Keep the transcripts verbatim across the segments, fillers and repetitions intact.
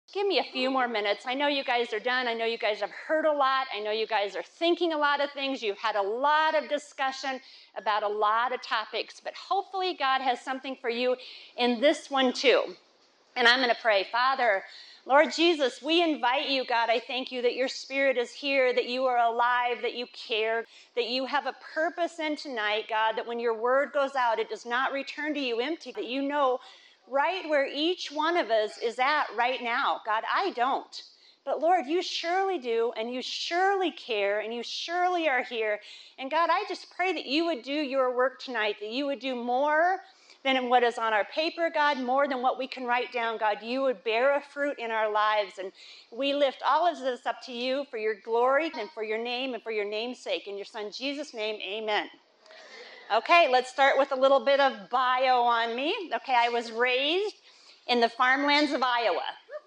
Give me a few more minutes. I know you guys are done. I know you guys have heard a lot. I know you guys are thinking a lot of things. You've had a lot of discussion about a lot of topics, but hopefully God has something for you in this one too. And I'm going to pray. Father, Lord Jesus, we invite you, God. I thank you that your Spirit is here, that you are alive, that you care, that you have a purpose in tonight, God, that when your word goes out, it does not return to you empty, that you know right where each one of us is at right now. God, I don't. But Lord, you surely do, and you surely care, and you surely are here. And God, I just pray that you would do your work tonight, that you would do more than what is on our paper, God, more than what we can write down. God, you would bear a fruit in our lives. And we lift all of this up to you for your glory and for your name and for your name's sake. In your son Jesus' name, amen. Okay, let's start with a little bit of bio on me. Okay, I was raised in the farmlands of Iowa.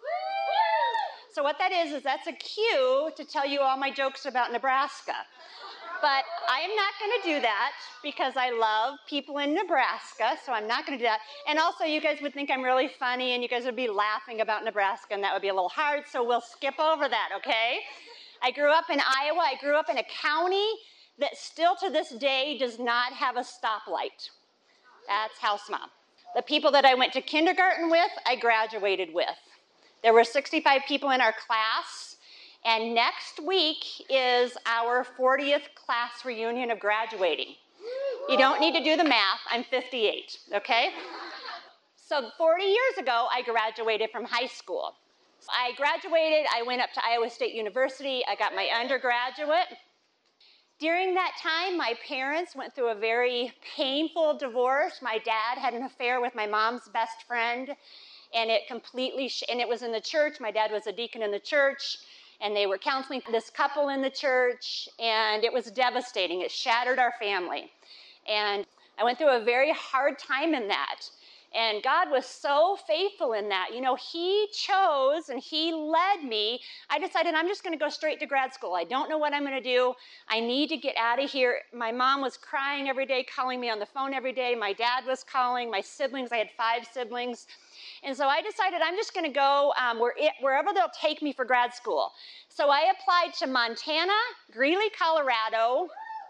So what that is, is that's a cue to tell you all my jokes about Nebraska. But I am not going to do that because I love people in Nebraska, so I'm not going to do that. And also, you guys would think I'm really funny, and you guys would be laughing about Nebraska, and that would be a little hard, so we'll skip over that, okay? I grew up in Iowa. I grew up in a county that still to this day does not have a stoplight. That's house mom. The people that I went to kindergarten with, I graduated with. There were sixty-five people in our class, and next week is our fortieth class reunion of graduating. You don't need to do the math. I'm fifty-eight, okay? So forty years ago, I graduated from high school. I graduated, I went up to Iowa State University, I got my undergraduate. During that time, my parents went through a very painful divorce. My dad had an affair with my mom's best friend, and it completely, sh- and it was in the church. My dad was a deacon in the church, and they were counseling this couple in the church, and it was devastating. It shattered our family. And I went through a very hard time in that. And God was so faithful in that. You know, he chose and he led me. I decided I'm just going to go straight to grad school. I don't know what I'm going to do. I need to get out of here. My mom was crying every day, calling me on the phone every day. My dad was calling. My siblings, I had five siblings. And so I decided I'm just going to go um, where it, wherever they'll take me for grad school. So I applied to Montana, Greeley, Colorado,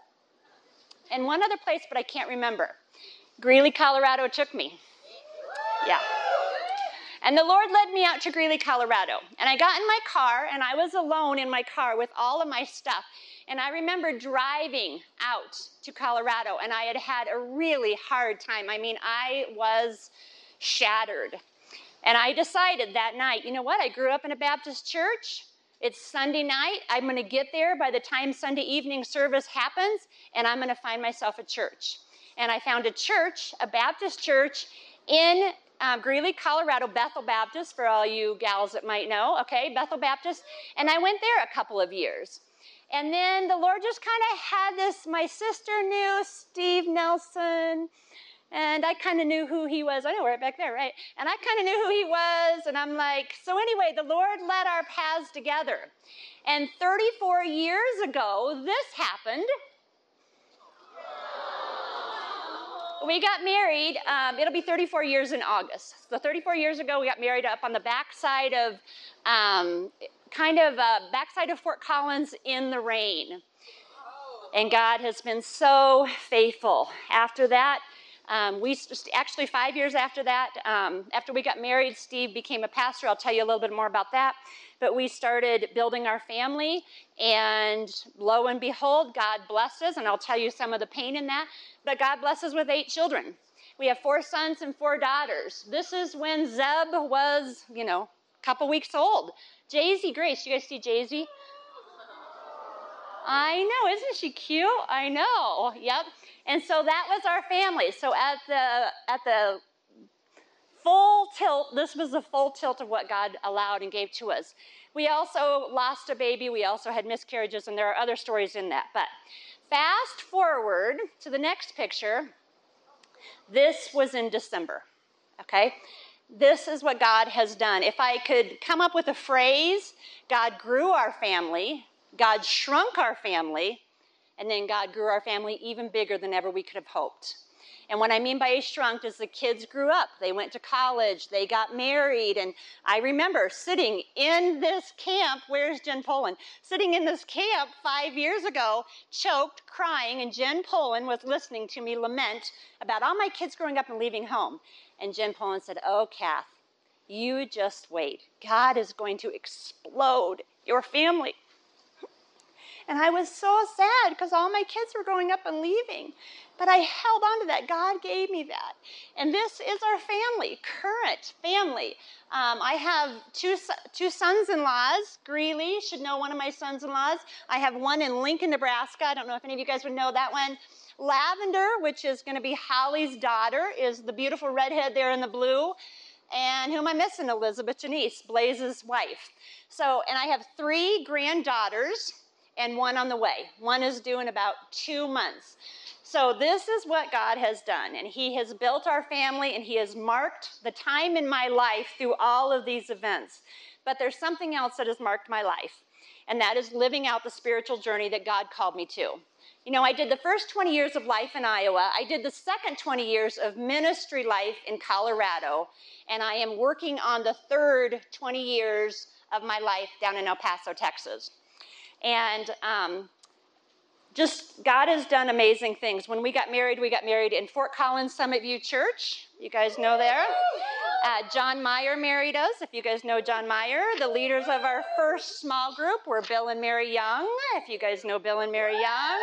and one other place, but I can't remember. Greeley, Colorado took me. Yeah. And the Lord led me out to Greeley, Colorado. And I got in my car, and I was alone in my car with all of my stuff. And I remember driving out to Colorado, and I had had a really hard time. I mean, I was shattered. And I decided that night, you know what? I grew up in a Baptist church. It's Sunday night. I'm going to get there by the time Sunday evening service happens, and I'm going to find myself a church. And I found a church, a Baptist church in um, Greeley, Colorado, Bethel Baptist, for all you gals that might know, okay, Bethel Baptist. And I went there a couple of years. And then the Lord just kind of had this, my sister knew Steve Nelson, and I kind of knew who he was. I know, right back there, right? And I kind of knew who he was, and I'm like, so anyway, the Lord led our paths together. And thirty-four years ago, this happened. We got married, um, it'll be thirty-four years in August. So thirty-four years ago, we got married up on the backside of, um, kind of uh, backside of Fort Collins in the rain. And God has been so faithful. After that, um, we actually five years after that, um, after we got married, Steve became a pastor. I'll tell you a little bit more about that. But we started building our family, and lo and behold, God blessed us, and I'll tell you some of the pain in that. But God blessed us with eight children. We have four sons and four daughters. This is when Zeb was, you know, a couple weeks old. Jay-Z Grace, you guys see Jay-Z? I know, isn't she cute? I know, yep. And so that was our family. So at the at the full tilt, this was the full tilt of what God allowed and gave to us. We also lost a baby. We also had miscarriages, and there are other stories in that. But fast forward to the next picture. This was in December, okay? This is what God has done. If I could come up with a phrase, God grew our family, God shrunk our family, and then God grew our family even bigger than ever we could have hoped. And what I mean by shrunk is the kids grew up. They went to college. They got married. And I remember sitting in this camp. Where's Jen Poland? Sitting in this camp five years ago, choked, crying. And Jen Poland was listening to me lament about all my kids growing up and leaving home. And Jen Poland said, oh, Kath, you just wait. God is going to explode your family. And I was so sad because all my kids were growing up and leaving. But I held on to that. God gave me that. And this is our family, current family. Um, I have two, two sons-in-laws. Greeley should know one of my sons-in-laws. I have one in Lincoln, Nebraska. I don't know if any of you guys would know that one. Lavender, which is going to be Holly's daughter, is the beautiful redhead there in the blue. And who am I missing? Elizabeth Janice, Blaze's wife. So, and I have three granddaughters and one on the way. One is due in about two months. So this is what God has done. And he has built our family, and he has marked the time in my life through all of these events. But there's something else that has marked my life, and that is living out the spiritual journey that God called me to. You know, I did the first twenty years of life in Iowa. I did the second twenty years of ministry life in Colorado. And I am working on the third twenty years of my life down in El Paso, Texas. And um, just God has done amazing things. When we got married, we got married in Fort Collins Summit View Church. You guys know there. Uh, John Meyer married us, if you guys know John Meyer. The leaders of our first small group were Bill and Mary Young, if you guys know Bill and Mary Young.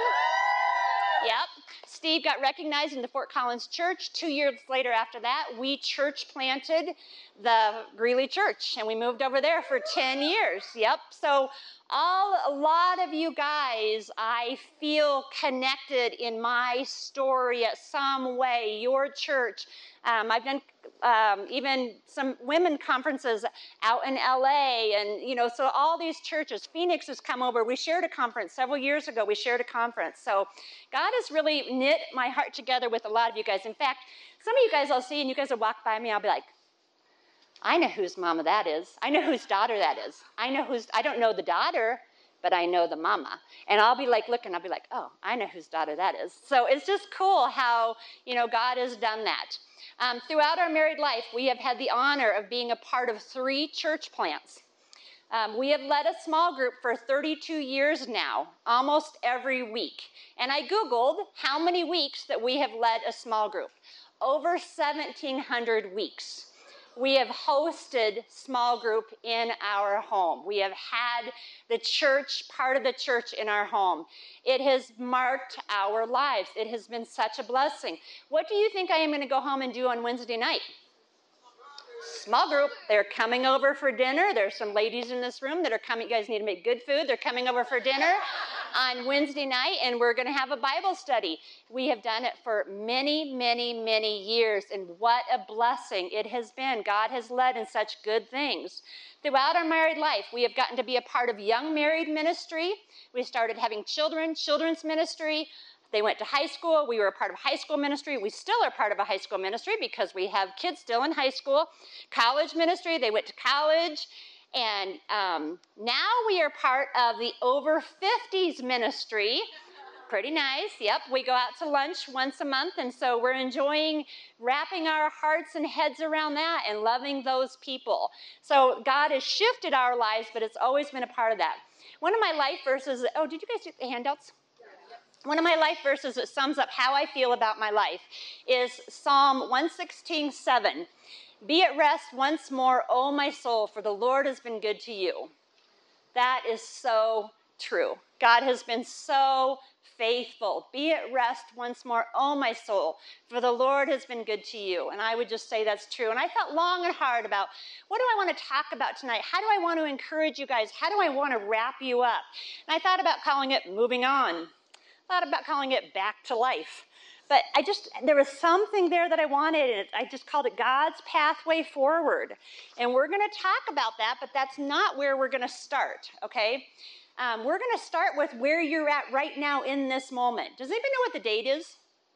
Yep. Steve got recognized in the Fort Collins Church. Two years later after that, we church planted the Greeley Church, and we moved over there for ten years. Yep. So all, a lot of you guys, I feel connected in my story at some way. Your church. Um, I've done um, even some women conferences out in L A, and, you know, so all these churches. Phoenix has come over. We shared a conference several years ago. We shared a conference. So God has really knit my heart together with a lot of you guys. In fact, some of you guys I'll see, and you guys will walk by me, I'll be like, I know whose mama that is. I know whose daughter that is. I know whose, I don't know the daughter, but I know the mama. And I'll be like looking, I'll be like, oh, I know whose daughter that is. So it's just cool how, you know, God has done that. Um, throughout our married life, we have had the honor of being a part of three church plants. Um, we have led a small group for thirty-two years now, almost every week. And I Googled how many weeks that we have led a small group. Over seventeen hundred weeks. We have hosted small group in our home. We have had the church, part of the church in our home. It has marked our lives. It has been such a blessing. What do you think I am going to go home and do on Wednesday night? Small group. They're coming over for dinner. There's some ladies in this room that are coming. You guys need to make good food. They're coming over for dinner on Wednesday night, and we're going to have a Bible study. We have done it for many, many, many years, and what a blessing it has been. God has led in such good things. Throughout our married life, we have gotten to be a part of young married ministry. We started having children, children's ministry. They went to high school. We were a part of high school ministry. We still are part of a high school ministry because we have kids still in high school. College ministry, they went to college. And um, now we are part of the over fifties ministry. Pretty nice. Yep, we go out to lunch once a month. And so we're enjoying wrapping our hearts and heads around that and loving those people. So God has shifted our lives, but it's always been a part of that. One of my life verses, oh, did you guys do the handouts? One of my life verses that sums up how I feel about my life is Psalm one sixteen, seven. Be at rest once more, O my soul, for the Lord has been good to you. That is so true. God has been so faithful. Be at rest once more, O my soul, for the Lord has been good to you. And I would just say that's true. And I thought long and hard about, what do I want to talk about tonight? How do I want to encourage you guys? How do I want to wrap you up? And I thought about calling it Moving On. Thought about calling it Back to Life. But I just, there was something there that I wanted, and I just called it God's Pathway Forward. And we're going to talk about that, but that's not where we're going to start, okay? Um, we're going to start with where you're at right now in this moment. Does anybody know what the date is?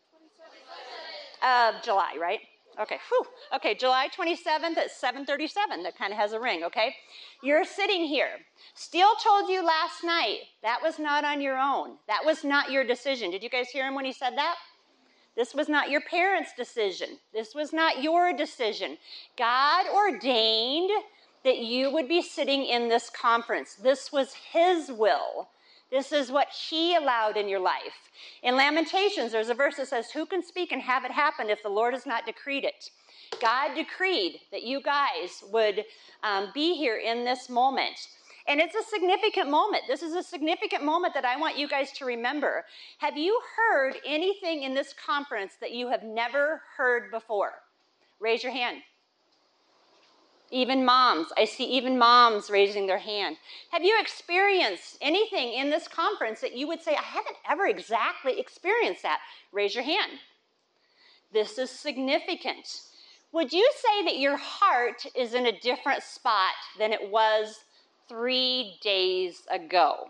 Of uh, July, right? Okay, whew. Okay, July twenty-seventh at seven thirty-seven. That kind of has a ring, okay? You're sitting here. Steele told you last night that was not on your own. That was not your decision. Did you guys hear him when he said that? This was not your parents' decision. This was not your decision. God ordained that you would be sitting in this conference. This was his will. This is what he allowed in your life. In Lamentations, there's a verse that says, who can speak and have it happen if the Lord has not decreed it? God decreed that you guys would um, be here in this moment. And it's a significant moment. This is a significant moment that I want you guys to remember. Have you heard anything in this conference that you have never heard before? Raise your hand. Even moms. I see even moms raising their hand. Have you experienced anything in this conference that you would say, I haven't ever exactly experienced that? Raise your hand. This is significant. Would you say that your heart is in a different spot than it was three days ago?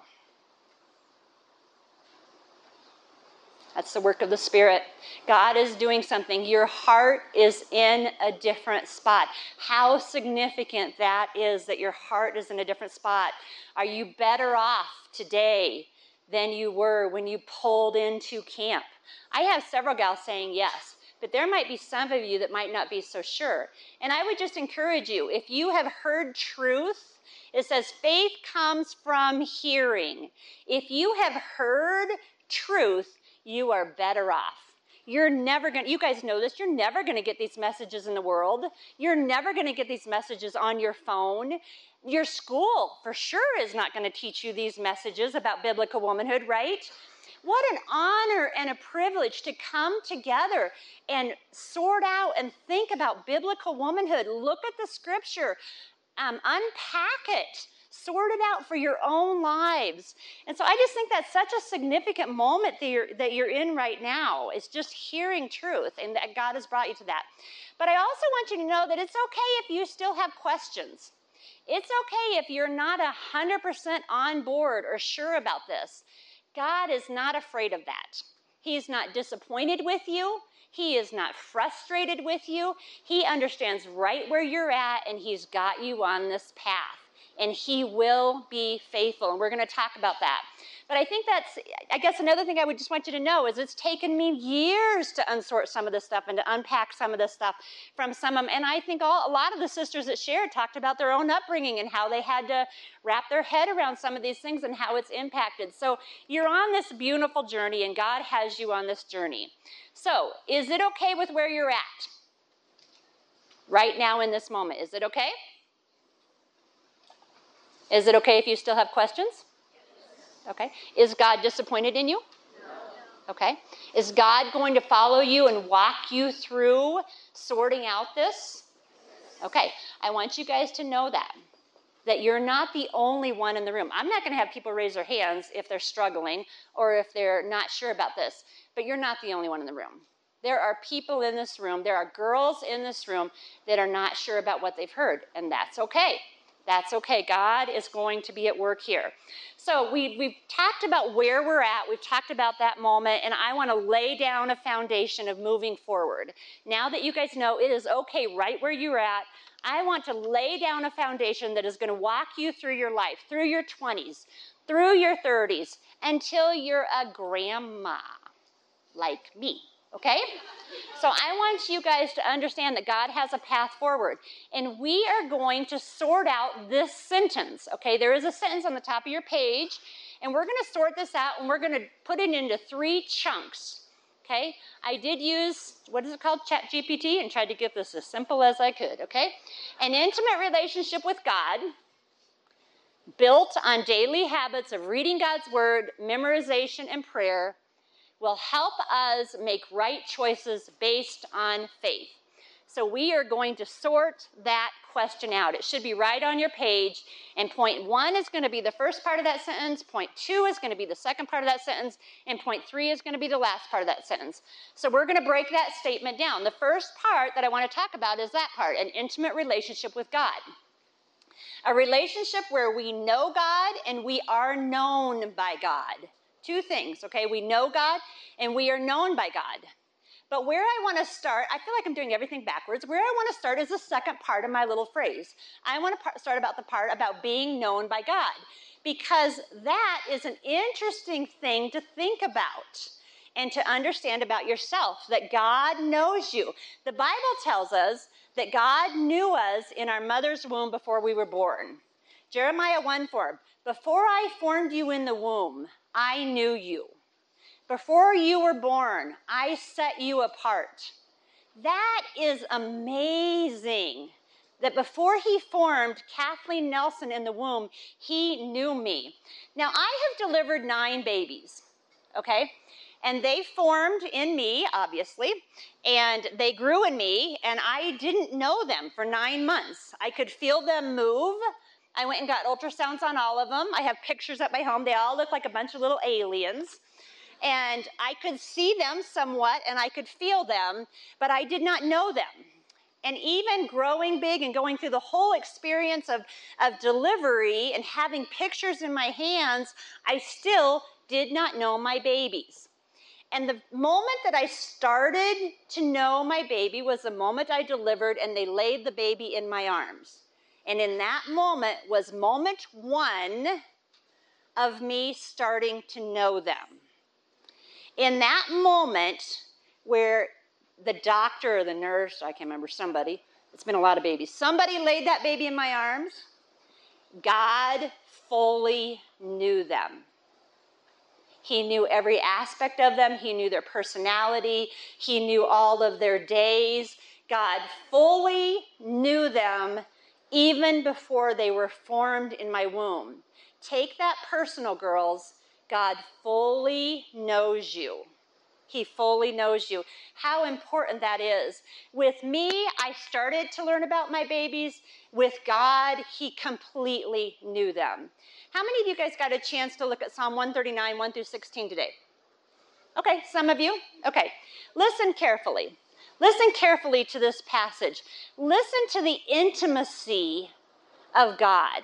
That's the work of the Spirit. God is doing something. Your heart is in a different spot. How significant that is, that your heart is in a different spot. Are you better off today than you were when you pulled into camp? I have several gals saying yes, but there might be some of you that might not be so sure. And I would just encourage you, if you have heard truth, it says faith comes from hearing. If you have heard truth, you are better off. You're never going to, you guys know this, you're never going to get these messages in the world. You're never going to get these messages on your phone. Your school, for sure, is not going to teach you these messages about biblical womanhood, right? What an honor and a privilege to come together and sort out and think about biblical womanhood. Look at the scripture, um, unpack it. Sort it out for your own lives. And so I just think that's such a significant moment that you're, that you're in right now. It's just hearing truth, and that God has brought you to that. But I also want you to know that it's okay if you still have questions. It's okay if you're not one hundred percent on board or sure about this. God is not afraid of that. He's not disappointed with you. He is not frustrated with you. He understands right where you're at, and he's got you on this path. And he will be faithful. And we're going to talk about that. But I think that's, I guess another thing I would just want you to know is it's taken me years to unsort some of this stuff and to unpack some of this stuff from some of them. And I think all, a lot of the sisters that shared talked about their own upbringing and how they had to wrap their head around some of these things and how it's impacted. So you're on this beautiful journey, and God has you on this journey. So is it okay with where you're at right now in this moment? Is it okay? Is it okay if you still have questions? Okay. Is God disappointed in you? No. Okay. Is God going to follow you and walk you through sorting out this? Okay. I want you guys to know that, that you're not the only one in the room. I'm not going to have people raise their hands if they're struggling or if they're not sure about this, but you're not the only one in the room. There are people in this room, there are girls in this room that are not sure about what they've heard, and that's okay. That's okay. God is going to be at work here. So we, we've talked about where we're at. We've talked about that moment, and I want to lay down a foundation of moving forward. Now that you guys know it is okay right where you're at, I want to lay down a foundation that is going to walk you through your life, through your twenties, through your thirties, until you're a grandma like me. Okay? So I want you guys to understand that God has a path forward. And we are going to sort out this sentence. Okay? There is a sentence on the top of your page. And we're going to sort this out, and we're going to put it into three chunks. Okay? I did use, what is it called? ChatGPT, and tried to get this as simple as I could. Okay? An intimate relationship with God, built on daily habits of reading God's word, memorization, and prayer, will help us make right choices based on faith. So we are going to sort that question out. It should be right on your page. And point one is going to be the first part of that sentence. Point two is going to be the second part of that sentence. And point three is going to be the last part of that sentence. So we're going to break that statement down. The first part that I want to talk about is that part, an intimate relationship with God. A relationship where we know God and we are known by God. Two things, okay? We know God and we are known by God. But where I want to start, I feel like I'm doing everything backwards. Where I want to start is the second part of my little phrase. I want to start about the part about being known by God, because that is an interesting thing to think about. and to understand about yourself, that God knows you. The Bible tells us that God knew us in our mother's womb before we were born. Jeremiah one four, before I formed you in the womb, I knew you. Before you were born, I set you apart. That is amazing, that before he formed Kathleen Nelson in the womb, he knew me. Now, I have delivered nine babies, okay? And they formed in me, obviously, and they grew in me, and I didn't know them for nine months. I could feel them move. I went and got ultrasounds on all of them. I have pictures at my home. They all look like a bunch of little aliens. And I could see them somewhat, and I could feel them, but I did not know them. And even growing big and going through the whole experience of, of delivery and having pictures in my hands, I still did not know my babies. And the moment that I started to know my baby was the moment I delivered and they laid the baby in my arms. And in that moment was moment one of me starting to know them. In that moment where the doctor or the nurse, I can't remember, somebody, it's been a lot of babies, somebody laid that baby in my arms, God fully knew them. He knew every aspect of them. He knew their personality. He knew all of their days. God fully knew them even before they were formed in my womb. Take that personal, girls. God fully knows you. He fully knows you. How important that is. With me, I started to learn about my babies. With God, he completely knew them. How many of you guys got a chance to look at Psalm one thirty-nine, one through sixteen today? Okay, some of you? Okay. Listen carefully. Listen carefully to this passage. Listen to the intimacy of God.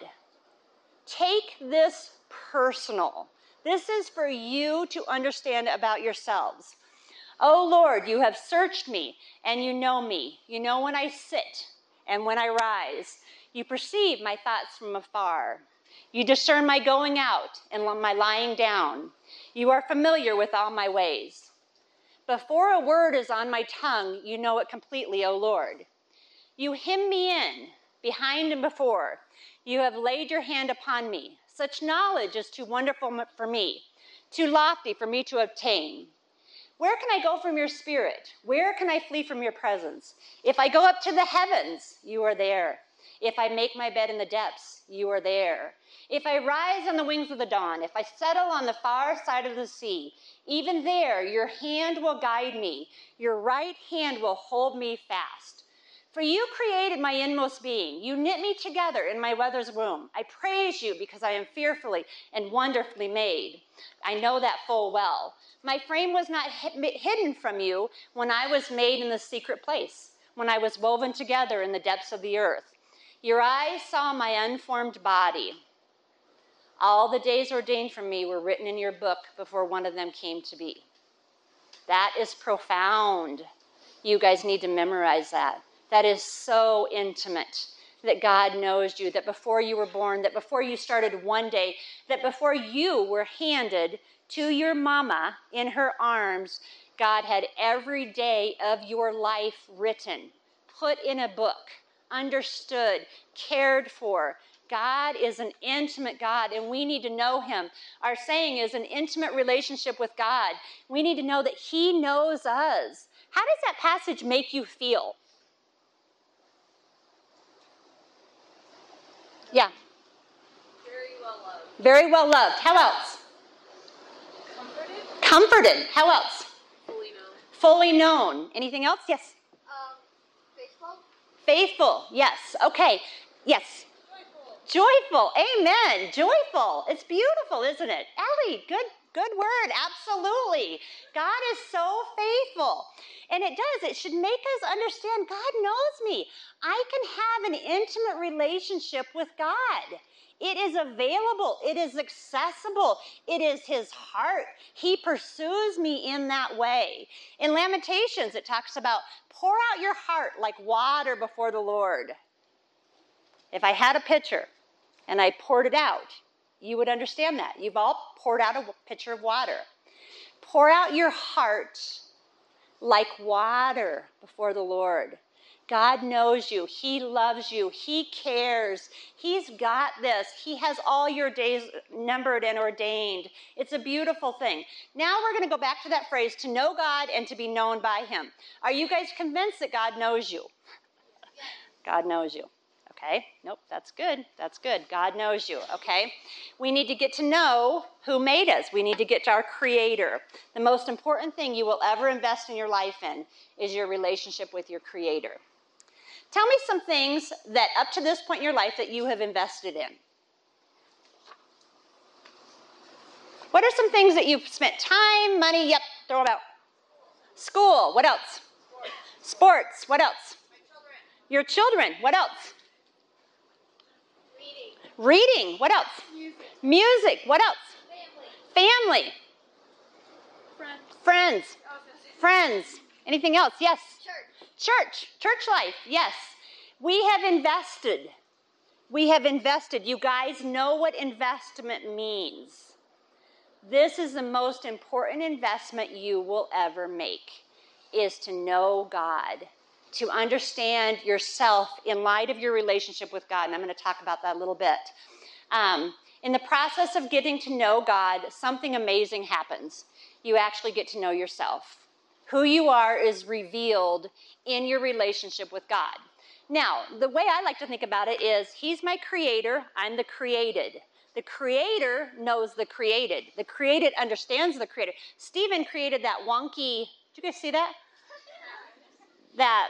Take this personal. This is for you to understand about yourselves. Oh Lord, you have searched me and you know me. You know when I sit and when I rise. You perceive my thoughts from afar. You discern my going out and my lying down. You are familiar with all my ways. Before a word is on my tongue, you know it completely, O Lord. You hem me in, behind and before. You have laid your hand upon me. Such knowledge is too wonderful for me, too lofty for me to obtain. Where can I go from your spirit? Where can I flee from your presence? If I go up to the heavens, you are there. If I make my bed in the depths, you are there. If I rise on the wings of the dawn, if I settle on the far side of the sea, even there your hand will guide me. Your right hand will hold me fast. For you created my inmost being. You knit me together in my mother's womb. I praise you because I am fearfully and wonderfully made. I know that full well. My frame was not hidden from you when I was made in the secret place, when I was woven together in the depths of the earth. Your eyes saw my unformed body. All the days ordained for me were written in your book before one of them came to be. That is profound. You guys need to memorize that. That is so intimate, that God knows you, that before you were born, that before you started one day, that before you were handed to your mama in her arms, God had every day of your life written, put in a book, understood, cared for. God is an intimate God, and we need to know him. Our saying is an intimate relationship with God. We need to know that he knows us. How does that passage make you feel? Yeah. Very well loved. Very well loved. How else? Comforted. Comforted. How else? Fully known. Fully known. Anything else? Yes. Um, faithful. Faithful. Yes. Okay. Yes. Joyful. Joyful. Amen. Joyful. It's beautiful, isn't it? Ellie, good good word. Absolutely. God is so faithful. And it does. It should make us understand God knows me. I can have an intimate relationship with God. It is available. It is accessible. It is his heart. He pursues me in that way. In Lamentations, it talks about pour out your heart like water before the Lord. If I had a pitcher and I poured it out, you would understand that. You've all poured out a pitcher of water. Pour out your heart like water before the Lord. God knows you. He loves you. He cares. He's got this. He has all your days numbered and ordained. It's a beautiful thing. Now we're going to go back to that phrase, to know God and to be known by him. Are you guys convinced that God knows you? God knows you. Okay. Nope, that's good. That's good. God knows you. Okay. We need to get to know who made us. We need to get to our Creator. The most important thing you will ever invest in your life in is your relationship with your Creator. Tell me some things that up to this point in your life that you have invested in. What are some things that you've spent time, money, yep, throw them out. School, what else? Sports. Sports, what else? My children. Your children, what else? Reading. Reading, what else? Music. Music, what else? Family. Family. Friends. Friends. I was gonna say Friends. Anything else? Yes. church. Church. Church life. Yes. We have invested. We have invested. You guys know what investment means. This is the most important investment you will ever make, is to know God, to understand yourself in light of your relationship with God. And I'm going to talk about that a little bit. Um, in the process of getting to know God, something amazing happens. You actually get to know yourself. Who you are is revealed in your relationship with God. Now, the way I like to think about it is, he's my creator, I'm the created. The creator knows the created. The created understands the creator. Stephen created that wonky, did you guys see that? That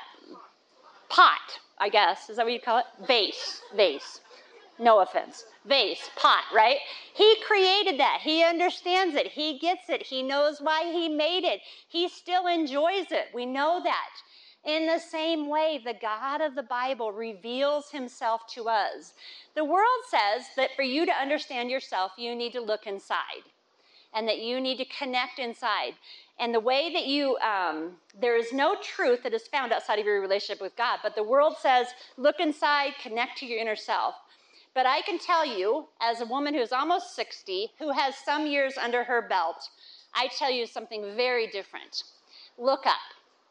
pot, I guess, is that what you call it? Vase, vase. No offense. Vase, pot, right? He created that. He understands it. He gets it. He knows why he made it. He still enjoys it. We know that. In the same way, the God of the Bible reveals himself to us. The world says that for you to understand yourself, you need to look inside, and that you need to connect inside. And the way that you, um, there is no truth that is found outside of your relationship with God, but the world says, look inside, connect to your inner self. But I can tell you, as a woman who's almost sixty, who has some years under her belt, I tell you something very different. Look up.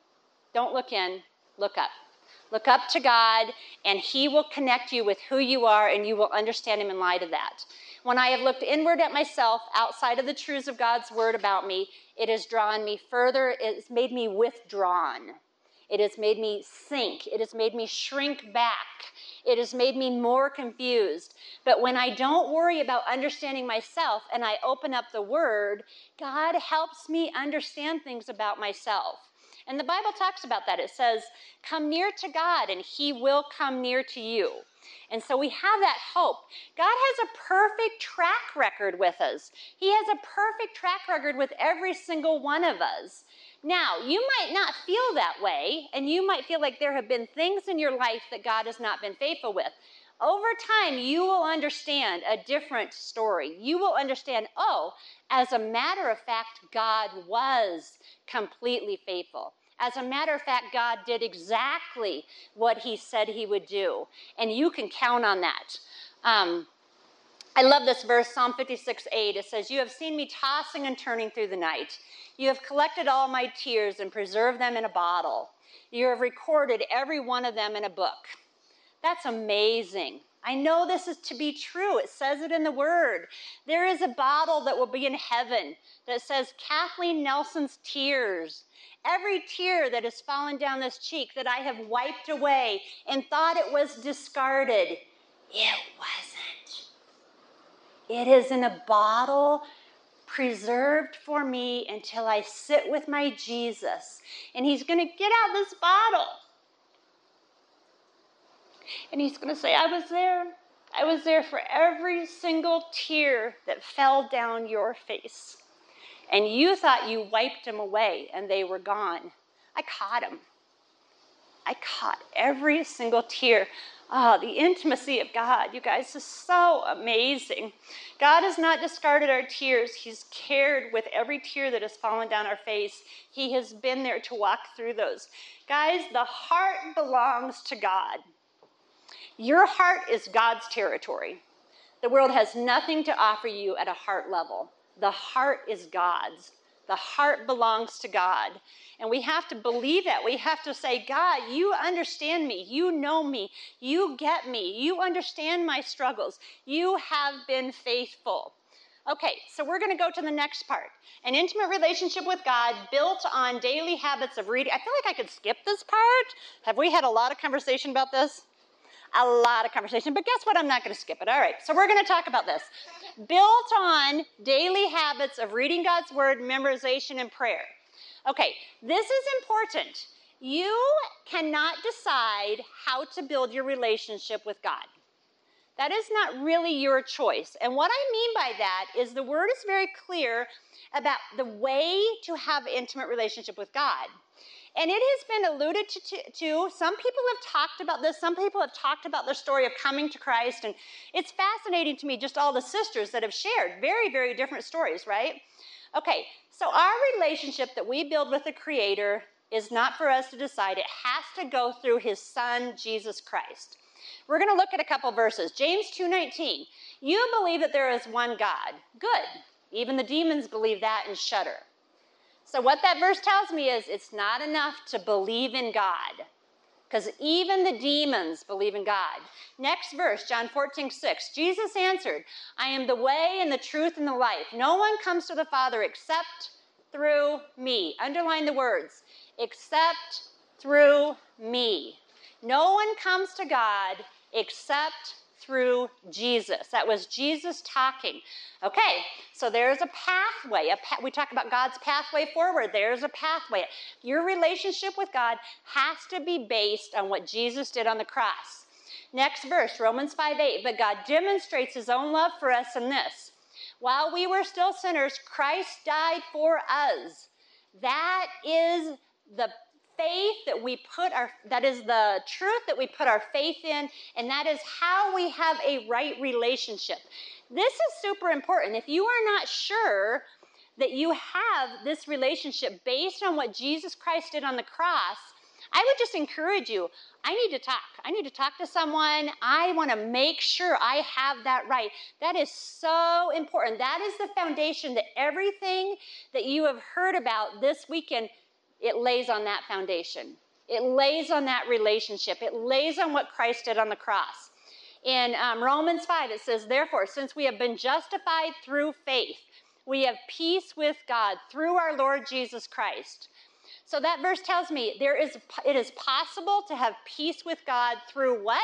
Don't look in, look up. Look up to God, and he will connect you with who you are, and you will understand him in light of that. When I have looked inward at myself, outside of the truths of God's word about me, it has drawn me further. It has made me withdrawn. It has made me sink. It has made me shrink back. It has made me more confused. But when I don't worry about understanding myself and I open up the word, God helps me understand things about myself. And the Bible talks about that. It says, come near to God and he will come near to you. And so we have that hope. God has a perfect track record with us. He has a perfect track record with every single one of us. Now, you might not feel that way, and you might feel like there have been things in your life that God has not been faithful with. Over time, you will understand a different story. You will understand, oh, as a matter of fact, God was completely faithful. As a matter of fact, God did exactly what he said he would do, and you can count on that. Um, I love this verse, Psalm fifty-six eight. It says, you have seen me tossing and turning through the night. You have collected all my tears and preserved them in a bottle. You have recorded every one of them in a book. That's amazing. I know this is to be true. It says it in the word. There is a bottle that will be in heaven that says Kathleen Nelson's tears. Every tear that has fallen down this cheek that I have wiped away and thought it was discarded, it wasn't. It is in a bottle preserved for me until I sit with my Jesus. And he's going to get out this bottle. And he's going to say, I was there. I was there for every single tear that fell down your face. And you thought you wiped them away and they were gone. I caught them. I caught every single tear. Ah, oh, the intimacy of God, you guys, is so amazing. God has not discarded our tears. He's cared with every tear that has fallen down our face. He has been there to walk through those. Guys, the heart belongs to God. Your heart is God's territory. The world has nothing to offer you at a heart level. The heart is God's. The heart belongs to God. And we have to believe that. We have to say, God, you understand me. You know me. You get me. You understand my struggles. You have been faithful. Okay, so we're going to go to the next part. An intimate relationship with God built on daily habits of reading. I feel like I could skip this part. Have we had a lot of conversation about this? A lot of conversation, but guess what? I'm not going to skip it. All right, so we're going to talk about this. Built on daily habits of reading God's word, memorization, and prayer. Okay, this is important. You cannot decide how to build your relationship with God. That is not really your choice. And what I mean by that is the word is very clear about the way to have an intimate relationship with God. And it has been alluded to, to, to. Some people have talked about this. Some people have talked about the story of coming to Christ. And it's fascinating to me, just all the sisters that have shared very, very different stories, right? Okay, so our relationship that we build with the Creator is not for us to decide. It has to go through his Son, Jesus Christ. We're going to look at a couple verses. James two nineteen. You believe that there is one God. Good. Even the demons believe that and shudder. So what that verse tells me is it's not enough to believe in God, because even the demons believe in God. Next verse, John fourteen six. Jesus answered, I am the way and the truth and the life. No one comes to the Father except through me. Underline the words, except through me. No one comes to God except through Jesus. That was Jesus talking. Okay, so there's a pathway. A pa- we talk about God's pathway forward. There's a pathway. Your relationship with God has to be based on what Jesus did on the cross. Next verse, Romans five eight. But God demonstrates his own love for us in this. While we were still sinners, Christ died for us. That is the faith that we put our, that is the truth that we put our faith in, and that is how we have a right relationship. This is super important. If you are not sure that you have this relationship based on what Jesus Christ did on the cross, I would just encourage you, I need to talk. I need to talk to someone. I want to make sure I have that right. That is so important. That is the foundation that everything that you have heard about this weekend, it lays on that foundation. It lays on that relationship. It lays on what Christ did on the cross. In um, Romans five, it says, therefore, since we have been justified through faith, we have peace with God through our Lord Jesus Christ. So that verse tells me there is, it is possible to have peace with God through what?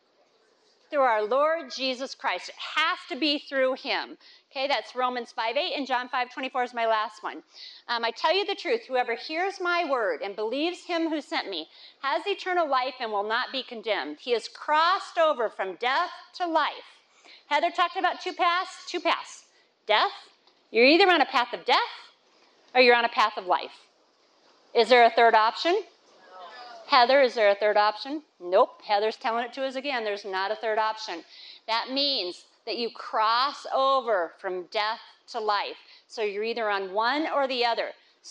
Through our Lord Jesus Christ. It has to be through him. Okay, that's Romans five eight, and John five twenty-four is my last one. Um, I tell you the truth, whoever hears my word and believes him who sent me has eternal life and will not be condemned. He has crossed over from death to life. Heather talked about two paths. Two paths. Death. You're either on a path of death or you're on a path of life. Is there a third option? Heather, is there a third option? Nope. Heather's telling it to us again. There's not a third option. That means that you cross over from death to life. So you're either on one or the other.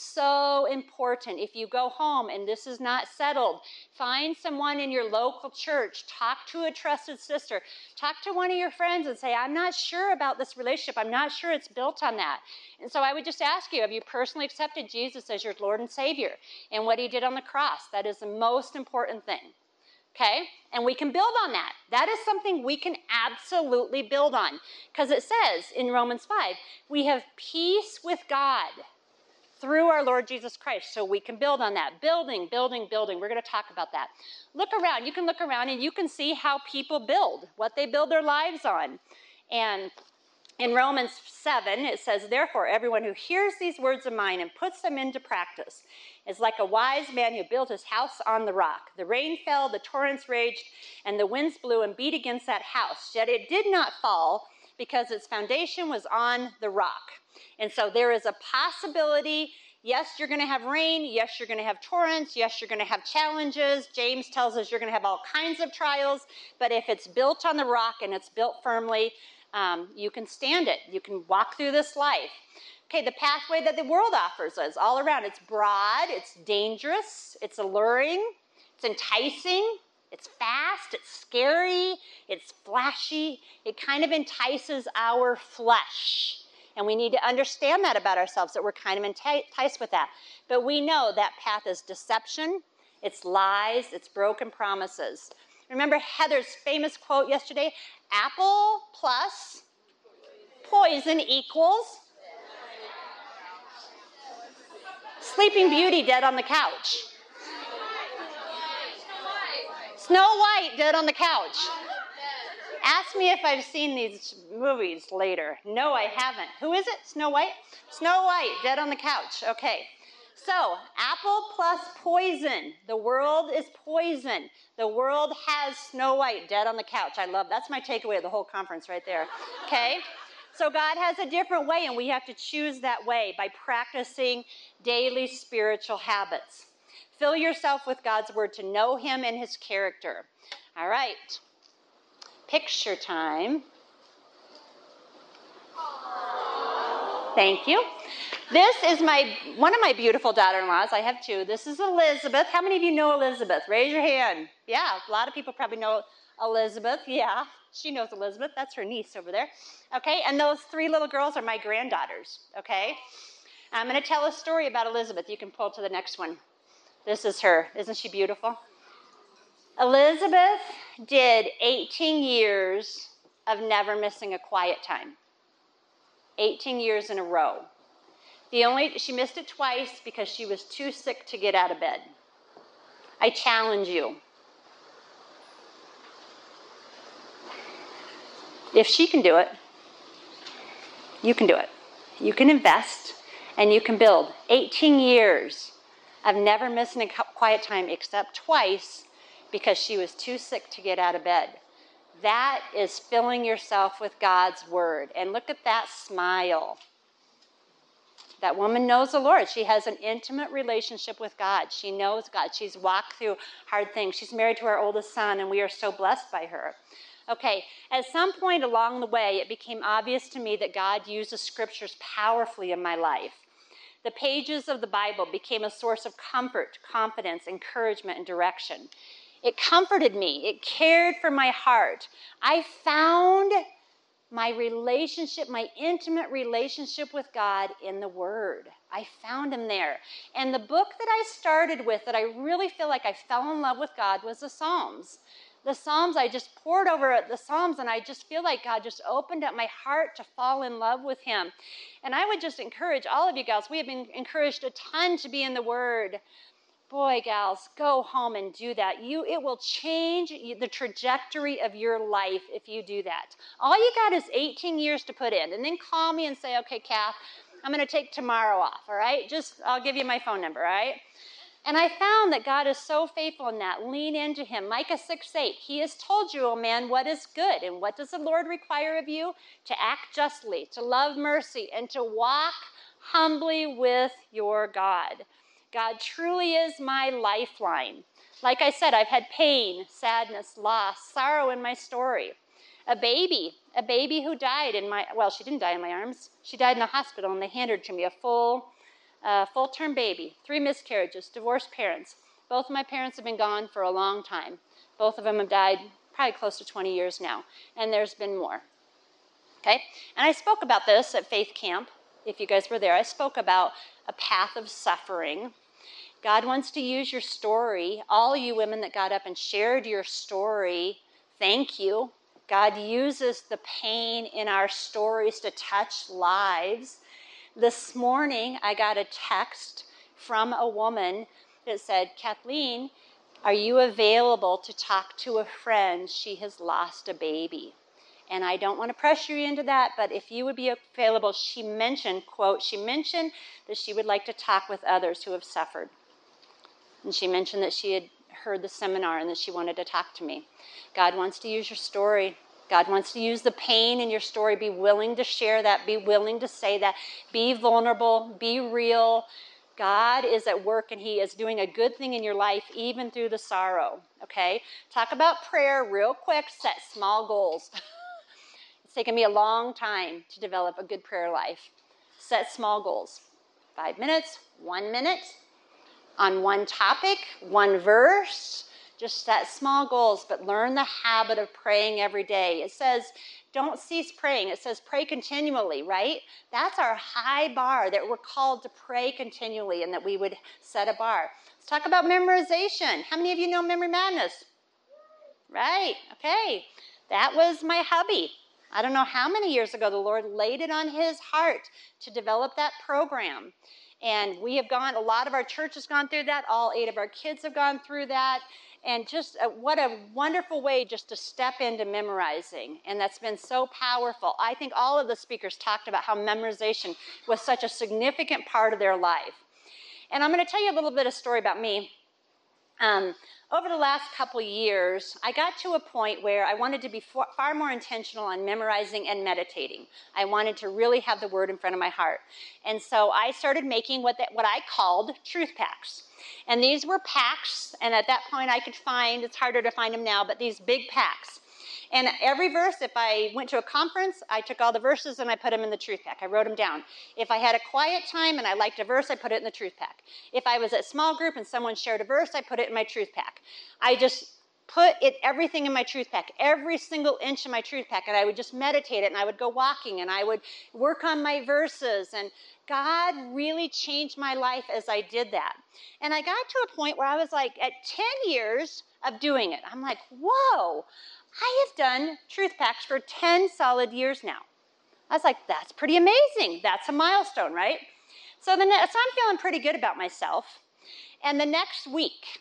So important. If you go home and this is not settled, find someone in your local church. Talk to a trusted sister. Talk to one of your friends and say, I'm not sure about this relationship. I'm not sure it's built on that. And so I would just ask you, have you personally accepted Jesus as your Lord and Savior and what he did on the cross? That is the most important thing. Okay? And we can build on that. That is something we can absolutely build on. Because it says in Romans five, we have peace with God through our Lord Jesus Christ. So we can build on that. Building, building, building. We're going to talk about that. Look around. You can look around and you can see how people build, what they build their lives on. And in Romans seven, it says, therefore, everyone who hears these words of mine and puts them into practice is like a wise man who built his house on the rock. The rain fell, the torrents raged, and the winds blew and beat against that house. Yet it did not fall because its foundation was on the rock. And so there is a possibility. Yes, you're going to have rain. Yes, you're going to have torrents. Yes, you're going to have challenges. James tells us you're going to have all kinds of trials. But if it's built on the rock and it's built firmly, um, you can stand it. You can walk through this life. Okay, the pathway that the world offers us all around. It's broad. It's dangerous. It's alluring. It's enticing. It's fast. It's scary. It's flashy. It kind of entices our flesh. And we need to understand that about ourselves, that we're kind of enticed with that. But we know that path is deception, it's lies, it's broken promises. Remember Heather's famous quote yesterday? Apple plus poison equals Sleeping Beauty dead on the couch. Snow White dead on the couch. Ask me if I've seen these movies later. No, I haven't. Who is it? Snow White? Snow White dead on the couch. Okay. So, apple plus poison. The world is poison. The world has Snow White dead on the couch. I love, that's my takeaway of the whole conference right there. Okay? So God has a different way, and we have to choose that way by practicing daily spiritual habits. Fill yourself with God's word to know him and his character. All right. Picture time. Thank you. This is my one of my beautiful daughter-in-laws. I have two. This is Elizabeth. How many of you know Elizabeth? Raise your hand. Yeah, a lot of people probably know Elizabeth. Yeah, she knows Elizabeth. That's her niece over there. Okay, and those three little girls are my granddaughters. Okay, I'm going to tell a story about Elizabeth. You can pull to the next one. This is her. Isn't she beautiful? Elizabeth did eighteen years of never missing a quiet time. eighteen years in a row. The only she missed it twice because she was too sick to get out of bed. I challenge you. If she can do it, you can do it. You can invest and you can build. eighteen years of never missing a quiet time except twice because she was too sick to get out of bed. That is filling yourself with God's word. And look at that smile. That woman knows the Lord. She has an intimate relationship with God. She knows God. She's walked through hard things. She's married to our oldest son, and we are so blessed by her. Okay, at some point along the way, it became obvious to me that God used the scriptures powerfully in my life. The pages of the Bible became a source of comfort, confidence, encouragement, and direction. It comforted me. It cared for my heart. I found my relationship, my intimate relationship with God in the Word. I found him there. And the book that I started with that I really feel like I fell in love with God was the Psalms. The Psalms, I just poured over the Psalms, and I just feel like God just opened up my heart to fall in love with him. And I would just encourage all of you gals, we have been encouraged a ton to be in the Word. Boy, gals, go home and do that. You, it will change the trajectory of your life if you do that. All you got is eighteen years to put in. And then call me and say, okay, Kath, I'm going to take tomorrow off, all right? Just, I'll give you my phone number, all right? And I found that God is so faithful in that. Lean into him. Micah six eight, he has told you, O man, what is good. And what does the Lord require of you? To act justly, to love mercy, and to walk humbly with your God. God truly is my lifeline. Like I said, I've had pain, sadness, loss, sorrow in my story. A baby, a baby who died in my, well, she didn't die in my arms. She died in the hospital, and they handed her to me, a full Uh, full-term baby, three miscarriages, divorced parents. Both of my parents have been gone for a long time. Both of them have died probably close to twenty years now, and there's been more. Okay? And I spoke about this at Faith Camp. If you guys were there, I spoke about a path of suffering. God wants to use your story. All you women that got up and shared your story, thank you. God uses the pain in our stories to touch lives. This morning, I got a text from a woman that said, Kathleen, are you available to talk to a friend? She has lost a baby. And I don't want to pressure you into that, but if you would be available, she mentioned, quote, she mentioned that she would like to talk with others who have suffered. And she mentioned that she had heard the seminar and that she wanted to talk to me. God wants to use your story. God wants to use the pain in your story. Be willing to share that. Be willing to say that. Be vulnerable. Be real. God is at work, and he is doing a good thing in your life, even through the sorrow. Okay? Talk about prayer real quick. Set small goals. It's taken me a long time to develop a good prayer life. Set small goals. Five minutes, one minute, on one topic, one verse. Just set small goals, but learn the habit of praying every day. It says, don't cease praying. It says pray continually, right? That's our high bar, that we're called to pray continually and that we would set a bar. Let's talk about memorization. How many of you know Memory Madness? Right, okay. That was my hubby. I don't know how many years ago the Lord laid it on his heart to develop that program. And we have gone, a lot of our church has gone through that. All eight of our kids have gone through that. And just a, what a wonderful way just to step into memorizing. And that's been so powerful. I think all of the speakers talked about how memorization was such a significant part of their life. And I'm going to tell you a little bit of story about me. Um, over the last couple years, I got to a point where I wanted to be far, far more intentional on memorizing and meditating. I wanted to really have the Word in front of my heart. And so I started making what, that, what I called truth packs. And these were packs, and at that point I could find, it's harder to find them now, but these big packs. And every verse, if I went to a conference, I took all the verses and I put them in the truth pack. I wrote them down. If I had a quiet time and I liked a verse, I put it in the truth pack. If I was at a small group and someone shared a verse, I put it in my truth pack. I just put it everything in my truth pack, every single inch of my truth pack, and I would just meditate it, and I would go walking, and I would work on my verses, and God really changed my life as I did that. And I got to a point where I was like, at ten years of doing it, I'm like, whoa, I have done truth packs for ten solid years now. I was like, that's pretty amazing. That's a milestone, right? So, the ne- so I'm feeling pretty good about myself. And the next week,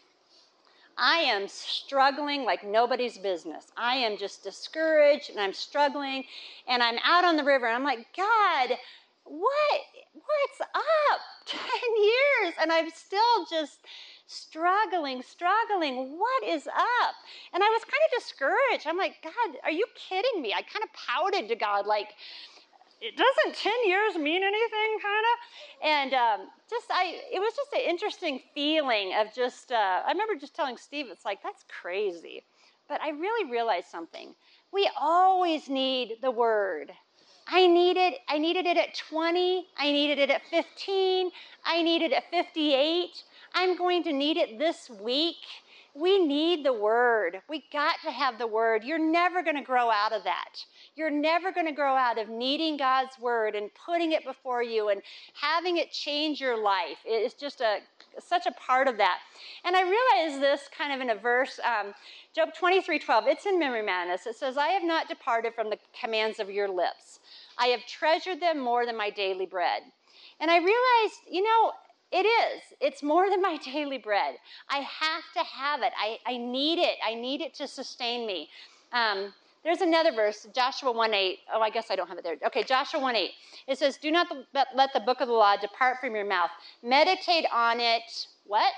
I am struggling like nobody's business. I am just discouraged, and I'm struggling, and I'm out on the river, and I'm like, God, what? What's up? ten years, and I'm still just struggling, struggling. What is up? And I was kind of discouraged. I'm like, God, are you kidding me? I kind of pouted to God, like, it doesn't ten years mean anything, kind of? And um, just, I, it was just an interesting feeling of just, uh, I remember just telling Steve, it's like, that's crazy. But I really realized something. We always need the Word. I needed, I needed it at twenty. I needed it at fifteen. I needed it at fifty-eight. I'm going to need it this week. We need the Word. We got to have the Word. You're never going to grow out of that. You're never going to grow out of needing God's Word and putting it before you and having it change your life. It's just a such a part of that. And I realized this kind of in a verse, um, Job twenty-three twelve. It's in Memory Madness. It says, I have not departed from the commands of your lips. I have treasured them more than my daily bread. And I realized, you know, it is. It's more than my daily bread. I have to have it. I, I need it. I need it to sustain me. Um, there's another verse, Joshua one eight. Oh, I guess I don't have it there. Okay, Joshua one eight. It says, do not let the book of the law depart from your mouth. Meditate on it, what?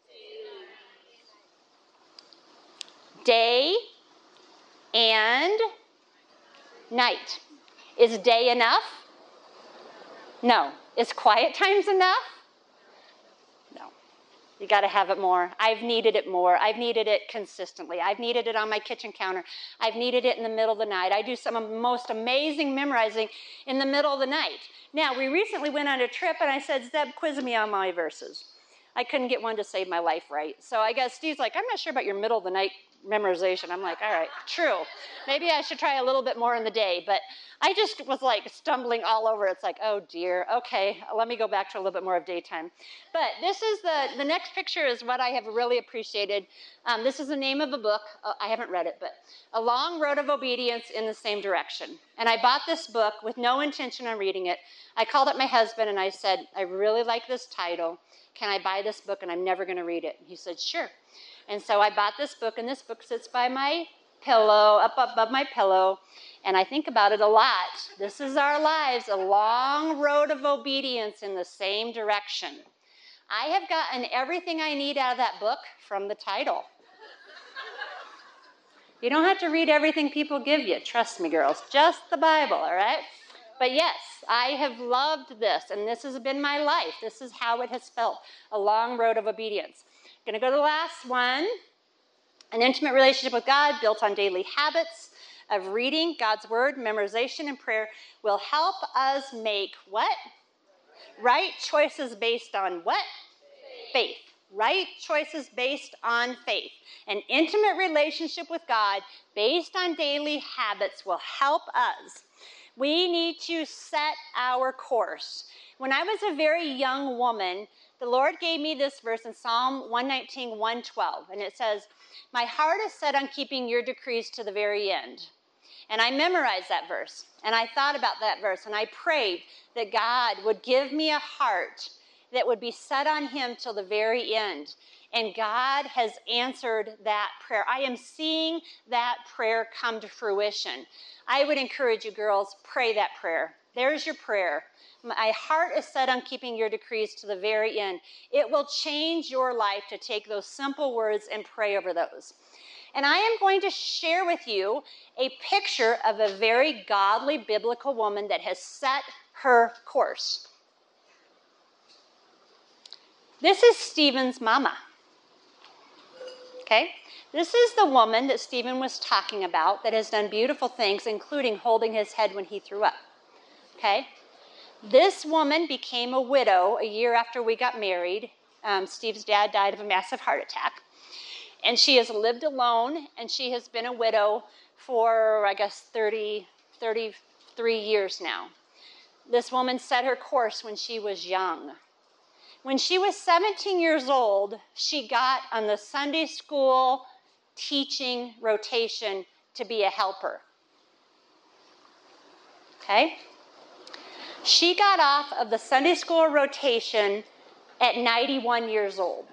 Day and night. Is day enough? No. Is quiet times enough? No. You got to have it more. I've needed it more. I've needed it consistently. I've needed it on my kitchen counter. I've needed it in the middle of the night. I do some of the most amazing memorizing in the middle of the night. Now, we recently went on a trip, and I said, Zeb, quiz me on my verses. I couldn't get one to save my life right. So I guess Steve's like, I'm not sure about your middle of the night memorization. I'm like, all right, true. Maybe I should try a little bit more in the day. But I just was like stumbling all over. It's like, oh dear, okay, let me go back to a little bit more of daytime. But this is the, the next picture is what I have really appreciated. Um, this is the name of a book. Uh, I haven't read it, but A Long Road of Obedience in the Same Direction. And I bought this book with no intention on reading it. I called up my husband and I said, I really like this title. Can I buy this book? And I'm never going to read it. And he said, sure. And so I bought this book, and this book sits by my pillow, up above my pillow, and I think about it a lot. This is our lives, a long road of obedience in the same direction. I have gotten everything I need out of that book from the title. You don't have to read everything people give you. Trust me, girls. Just the Bible, all right? But yes, I have loved this, and this has been my life. This is how it has felt, a long road of obedience. I'm going to go to the last one. An intimate relationship with God built on daily habits of reading God's word, memorization, and prayer will help us make what? Right choices based on what? Faith. Faith. right choices based on faith. An intimate relationship with God based on daily habits will help us. We need to set our course. When I was a very young woman, the Lord gave me this verse in Psalm one nineteen, one twelve, and it says, "My heart is set on keeping your decrees to the very end." And I memorized that verse, and I thought about that verse, and I prayed that God would give me a heart that would be set on him till the very end. And God has answered that prayer. I am seeing that prayer come to fruition. I would encourage you girls, pray that prayer. There's your prayer. My heart is set on keeping your decrees to the very end. It will change your life to take those simple words and pray over those. And I am going to share with you a picture of a very godly biblical woman that has set her course. This is Stephen's mama. Okay? This is the woman that Stephen was talking about that has done beautiful things, including holding his head when he threw up. Okay? This woman became a widow a year after we got married. Um, Steve's dad died of a massive heart attack. And she has lived alone, and she has been a widow for, I guess, thirty, thirty-three years now. This woman set her course when she was young. When she was seventeen years old, she got on the Sunday school teaching rotation to be a helper. Okay? She got off of the Sunday school rotation at ninety-one years old.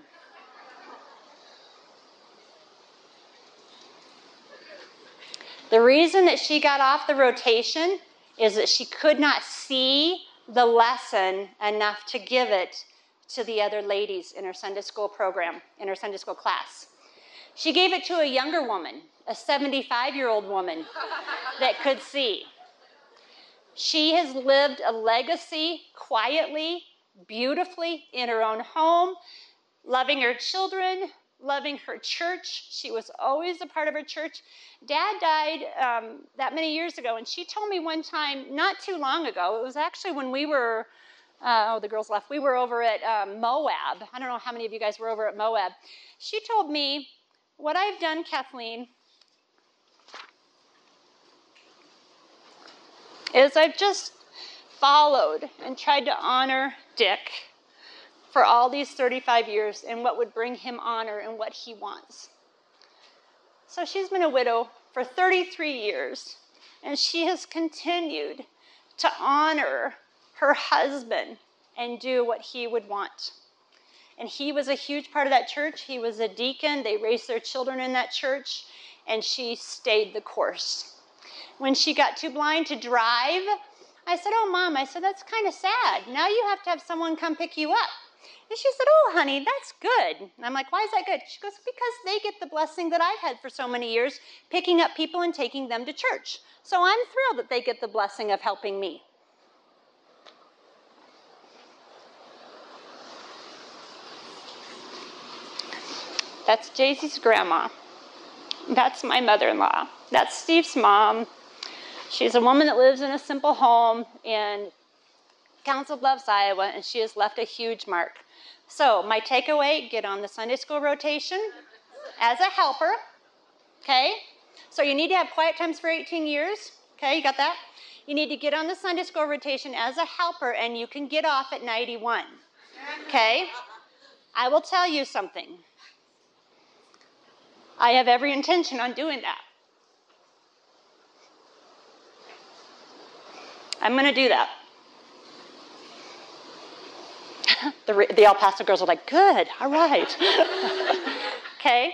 The reason that she got off the rotation is that she could not see the lesson enough to give it to the other ladies in her Sunday school program, in her Sunday school class. She gave it to a younger woman, a seventy-five-year-old woman that could see. She has lived a legacy quietly, beautifully in her own home, loving her children, loving her church. She was always a part of her church. Dad died um, that many years ago, and she told me one time, not too long ago, it was actually when we were, uh, oh, the girls left, we were over at um, Moab. I don't know how many of you guys were over at Moab. She told me, what I've done, Kathleen, is I've just followed and tried to honor Dick for all these thirty-five years and what would bring him honor and what he wants. So she's been a widow for thirty-three years, and she has continued to honor her husband and do what he would want. And he was a huge part of that church. He was a deacon. They raised their children in that church, and she stayed the course. When she got too blind to drive, I said, oh, Mom, I said, that's kind of sad. Now you have to have someone come pick you up. And she said, oh, honey, that's good. And I'm like, why is that good? She goes, because they get the blessing that I've had for so many years, picking up people and taking them to church. So I'm thrilled that they get the blessing of helping me. That's Jaycee's grandma. That's my mother-in-law. That's Steve's mom. She's a woman that lives in a simple home in Council Bluffs, Iowa, and she has left a huge mark. So my takeaway, get on the Sunday school rotation as a helper, okay? So you need to have quiet times for eighteen years, okay? You got that? You need to get on the Sunday school rotation as a helper, and you can get off at ninety-one, okay? I will tell you something. I have every intention on doing that. I'm going to do that. The, the El Paso girls are like, good, all right. Okay?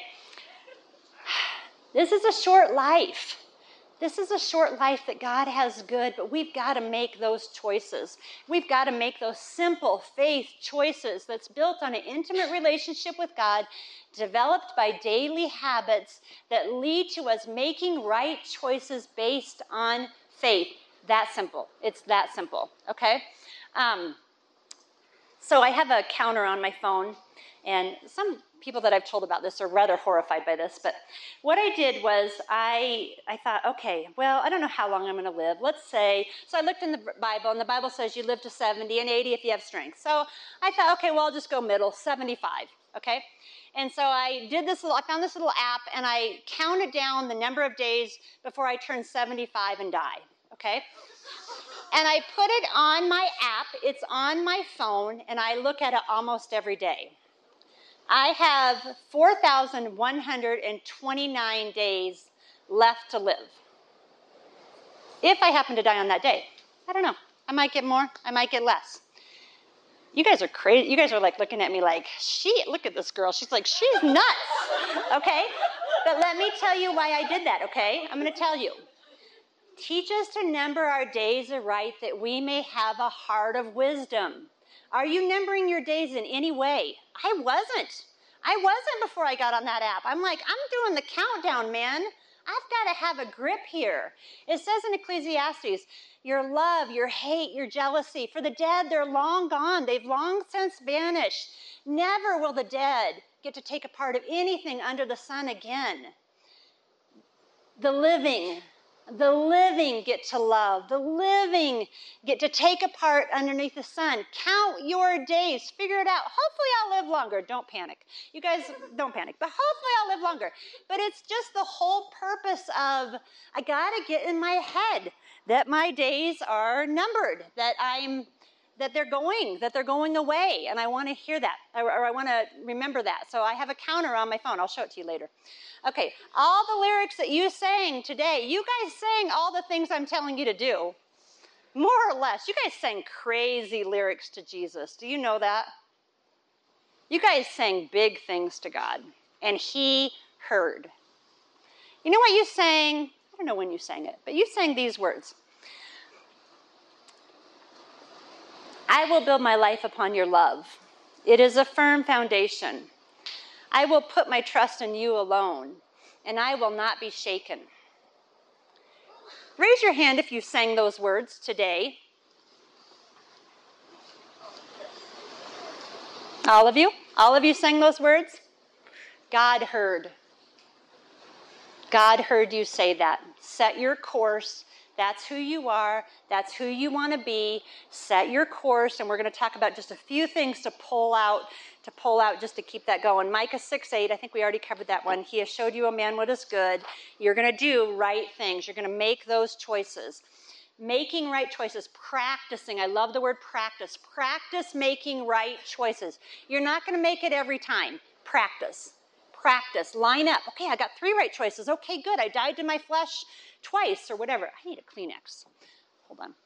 This is a short life. This is a short life that God has good, but we've got to make those choices. We've got to make those simple faith choices that's built on an intimate relationship with God, developed by daily habits that lead to us making right choices based on faith. That simple. It's that simple, okay? Um, so I have a counter on my phone, and some people that I've told about this are rather horrified by this, but what I did was I I thought, okay, well, I don't know how long I'm going to live. Let's say, so I looked in the Bible, and the Bible says you live to seventy and eighty if you have strength. So I thought, okay, well, I'll just go middle, seventy-five. okay? And so I did this little, I found this little app, and I counted down the number of days before I turn seventy-five and die, okay? And I put it on my app, it's on my phone, and I look at it almost every day. I have four thousand one hundred twenty-nine days left to live. If I happen to die on that day. I don't know. I might get more, I might get less. You guys are crazy. You guys are like looking at me like, she, look at this girl. She's like, she's nuts, okay? But let me tell you why I did that, okay? I'm going to tell you. Teach us to number our days aright that we may have a heart of wisdom. Are you numbering your days in any way? I wasn't. I wasn't before I got on that app. I'm like, I'm doing the countdown, man. I've got to have a grip here. It says in Ecclesiastes, your love, your hate, your jealousy, for the dead, they're long gone. They've long since vanished. Never will the dead get to take a part of anything under the sun again. The living, the living get to love. The living get to take a part underneath the sun. Count your days. Figure it out. Hopefully I'll live longer. Don't panic. You guys, don't panic. But hopefully I'll live longer. But it's just the whole purpose of, I got to get in my head that my days are numbered, that I'm, that they're going, that they're going away. And I want to hear that, or, or I want to remember that. So I have a counter on my phone. I'll show it to you later. Okay, all the lyrics that you sang today, you guys sang all the things I'm telling you to do, more or less. You guys sang crazy lyrics to Jesus. Do you know that? You guys sang big things to God, and he heard. You know what you sang? I don't know when you sang it, but you sang these words. I will build my life upon your love. It is a firm foundation. I will put my trust in you alone, and I will not be shaken. Raise your hand if you sang those words today. All of you? All of you sang those words? God heard. God heard you say that. Set your course. That's who you are. That's who you want to be. Set your course, and we're going to talk about just a few things to pull out, to pull out just to keep that going. Micah six eight, I think we already covered that one. He has showed you, a man, what is good. You're going to do right things. You're going to make those choices. Making right choices, practicing. I love the word practice. Practice making right choices. You're not going to make it every time. Practice. Practice. Line up. Okay, I got three right choices. Okay, good. I died to my flesh twice or whatever. I need a Kleenex. Hold on.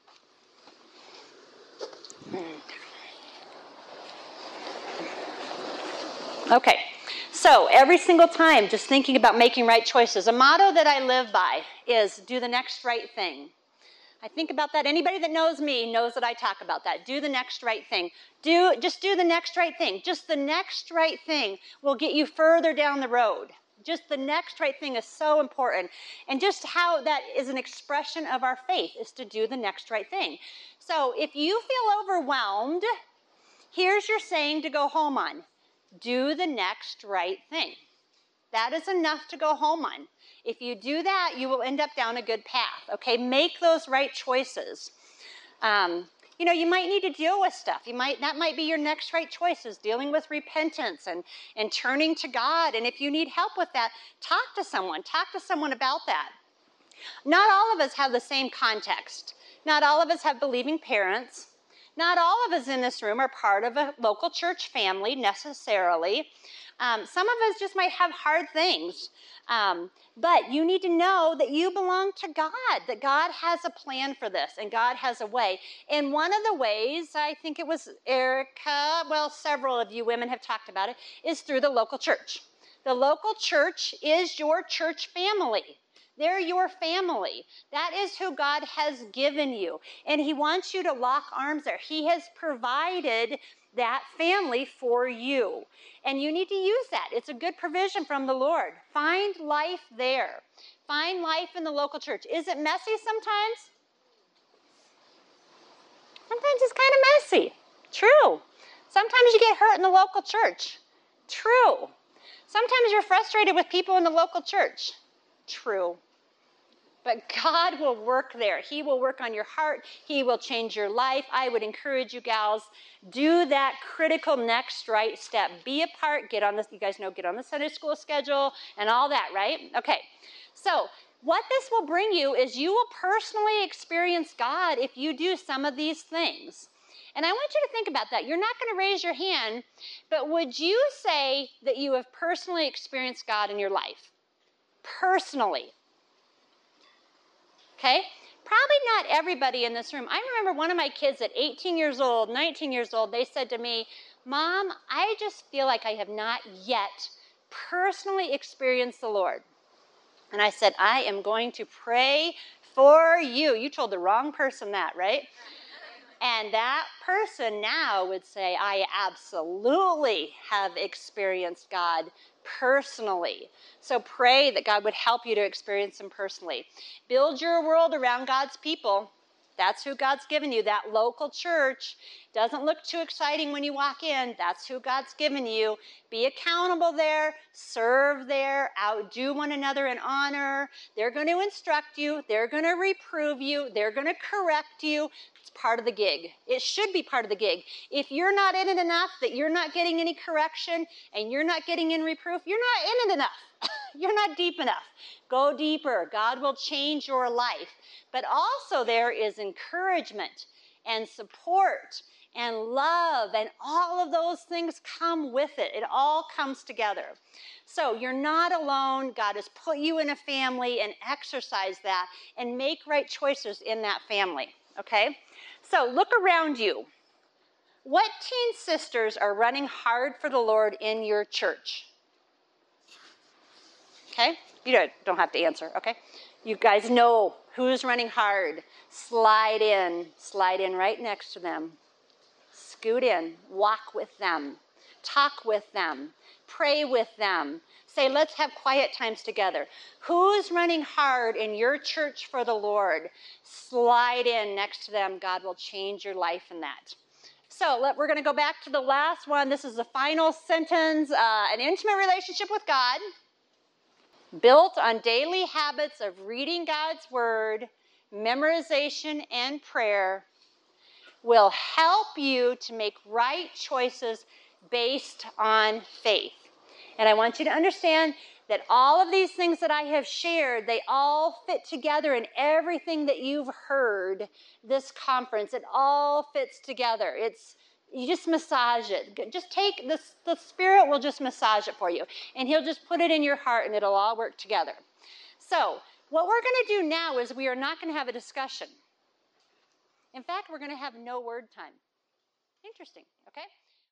Okay, so every single time, just thinking about making right choices. A motto that I live by is do the next right thing. I think about that. Anybody that knows me knows that I talk about that. Do the next right thing. Do, just do the next right thing. Just the next right thing will get you further down the road. Just the next right thing is so important. And just how that is an expression of our faith is to do the next right thing. So if you feel overwhelmed, here's your saying to go home on. Do the next right thing. That is enough to go home on. If you do that, you will end up down a good path, okay? Make those right choices. Um, you know, you might need to deal with stuff. You might, that might be your next right choices, dealing with repentance and, and turning to God. And if you need help with that, talk to someone. Talk to someone about that. Not all of us have the same context. Not all of us have believing parents. Not all of us in this room are part of a local church family necessarily. Um, some of us just might have hard things. Um, but you need to know that you belong to God, that God has a plan for this, and God has a way. And one of the ways, I think it was Erica, well, several of you women have talked about it, is through the local church. The local church is your church family. They're your family. That is who God has given you. And he wants you to lock arms there. He has provided that family for you. And you need to use that. It's a good provision from the Lord. Find life there. Find life in the local church. Is it messy sometimes? Sometimes it's kind of messy. True. Sometimes you get hurt in the local church. True. Sometimes you're frustrated with people in the local church. True. but God will work there. He will work on your heart. He will change your life. I would encourage you gals, do that critical next right step. Be a part, get on this, you guys know, get on the Sunday school schedule and all that, right? Okay, so what this will bring you is you will personally experience God if you do some of these things. And I want you to think about that. You're not going to raise your hand, but would you say that you have personally experienced God in your life? Personally. Okay? Probably not everybody in this room. I remember one of my kids at eighteen years old, nineteen years old, they said to me, Mom, I just feel like I have not yet personally experienced the Lord. And I said, I am going to pray for you. You told the wrong person that, right? And that person now would say, I absolutely have experienced God personally. So pray that God would help you to experience him personally. Build your world around God's people. That's who God's given you. That local church doesn't look too exciting when you walk in. That's who God's given you. Be accountable there. Serve there. Outdo one another in honor. They're going to instruct you. They're going to reprove you. They're going to correct you. It's part of the gig. It should be part of the gig. If you're not in it enough, that you're not getting any correction, and you're not getting in reproof, you're not in it enough. You're not deep enough. Go deeper. God will change your life. But also there is encouragement and support and love, and all of those things come with it. It all comes together. So you're not alone. God has put you in a family, and exercise that and make right choices in that family, okay? So look around you. What teen sisters are running hard for the Lord in your church? Okay? You don't, don't have to answer, okay? You guys know who's running hard. Slide in. Slide in right next to them. Scoot in. Walk with them. Talk with them. Pray with them. Say, let's have quiet times together. Who's running hard in your church for the Lord? Slide in next to them. God will change your life in that. So let, we're going to go back to the last one. This is the final sentence. Uh, an intimate relationship with God, built on daily habits of reading God's word, memorization, and prayer, will help you to make right choices based on faith. And I want you to understand that all of these things that I have shared, they all fit together in everything that you've heard this conference. It all fits together. It's You just massage it. Just take this, the Spirit will just massage it for you. And he'll just put it in your heart, and it'll all work together. So what we're going to do now is we are not going to have a discussion. In fact, we're going to have no word time. Interesting, okay?